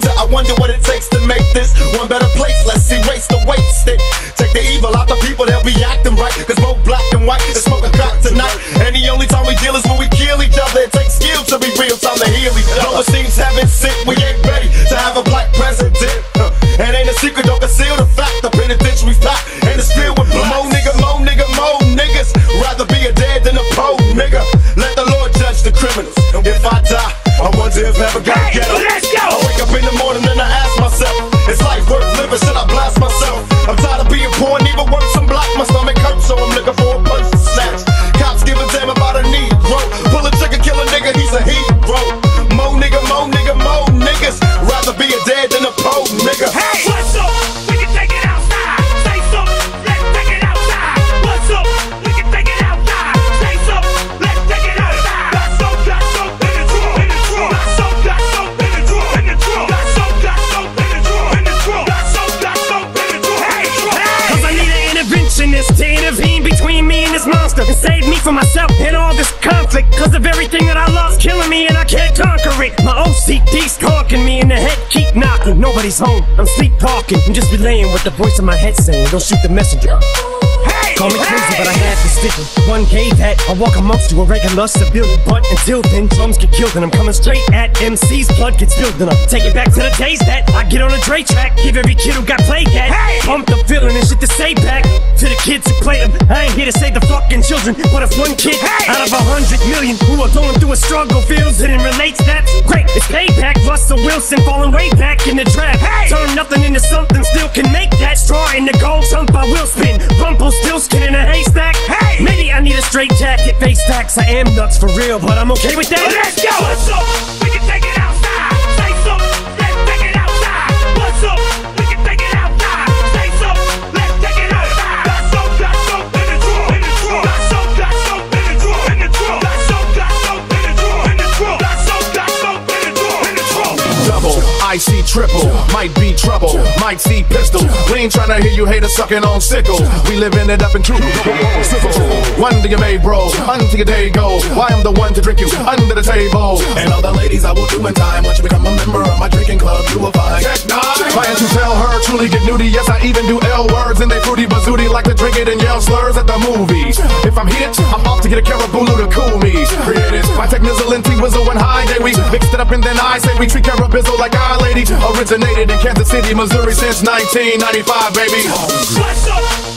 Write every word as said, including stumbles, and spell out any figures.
wonder, I wonder what it takes to make this one better place. Let's erase the wasted. Take the evil out the people, they'll be acting right. Cause both black and white is smoking crack tonight. And the only time we deal is when we kill each other. It takes skill to be real, time to heal each other. Though it seems heaven sent, we ain't ready to have a black president. uh, And ain't a secret, don't conceal the fact. The penitentiary's packed and it's filled with black. Mo nigga, mo nigga, mo niggas. Rather be a dead than a po nigga. Let the Lord judge the criminals. If I die, I wonder if I ever gotta hey, get up. Let's go. I wake up in the morning and I ask myself, is life worth living? Should I blast myself? I'm tired of being poor and even worse, I'm black. My stomach hurts, so I'm looking for a purse to snatch. Cops give a damn about a Negro. Pull a trigger, kill a nigga, he's a hero. Mo nigga, mo nigga, mo niggas. Rather be a dead than a po nigga. Hey, what's up? We can take it outside. Say something, let's take it outside. What's up? We can take it outside. Say something, let's take it outside. Got some, got some in the drawer, in the drawer. Got some, got some in the drawer, in the drawer. Got some, got some in the drawer, in the drawer. Got some, got some in the drawer. Hey, hey. Cause I need an interventionist to intervene between me and this monster and save me from myself and all this conflict. Cause of everything that I love's killing me and I can't conquer it. My O C D's talking me in the head, keep knocking. Nobody's home, I'm sleepwalking. I'm just relaying what the voice in my head saying. Don't shoot the messenger. Hey, Call me hey. crazy, but I have this vision. One gave that I walk amongst you a regular civilian. But until then, drums get killed and I'm coming straight at M C's. Blood gets spilled and I'm taking back to the days that I get on a Dre track. Give every kid who got played at. Hey. Pumped up feeling and shit to say back to the kids who play them. I ain't here to save the fucking children, but if one kid Hey. out of a hundred million who are going through a struggle feels it and relates, that's great. It's payback. Russell Wilson falling way back in the draft. Hey. Turn nothing into something, still can make that straw in the gold jump. I will spin. Rumple still skin in a haystack. Hey. Maybe I need a straight jacket, face stacks. I am nuts for real, but I'm okay with that. Let's go. What's up? We can take it outside. Say something, let's take it outside. What's up? We can take it outside. Say something, let's take it outside. Got some, got some in the drawer, in the drawer. Got some, got some in the drawer, in the drawer. Got some, got some in the drawer, in the drawer. Got some, got some in the drawer, in the drawer. Double, I see triple, might be trouble, might see pistol. We ain't tryna hear you haters sucking on sickle. We living it up in true. One to your May bro, until your day go. Why I'm the one to drink you under the table. And all the ladies I will do in time. Once you become a member of my drinking club, you will find Trying to tell her truly get nudie. Yes, I even do L words and they fruity bazooty like to drink it and yell slurs at the movies. If I'm hit, I'm off to get a Carabulu to cool me. Created by Tech Nizzle and T-Wizzle and High Day. We mixed it up and then I say we treat Carabizzle like Our Lady. Originated in Kansas City, Missouri since nineteen ninety-five, baby. What's up?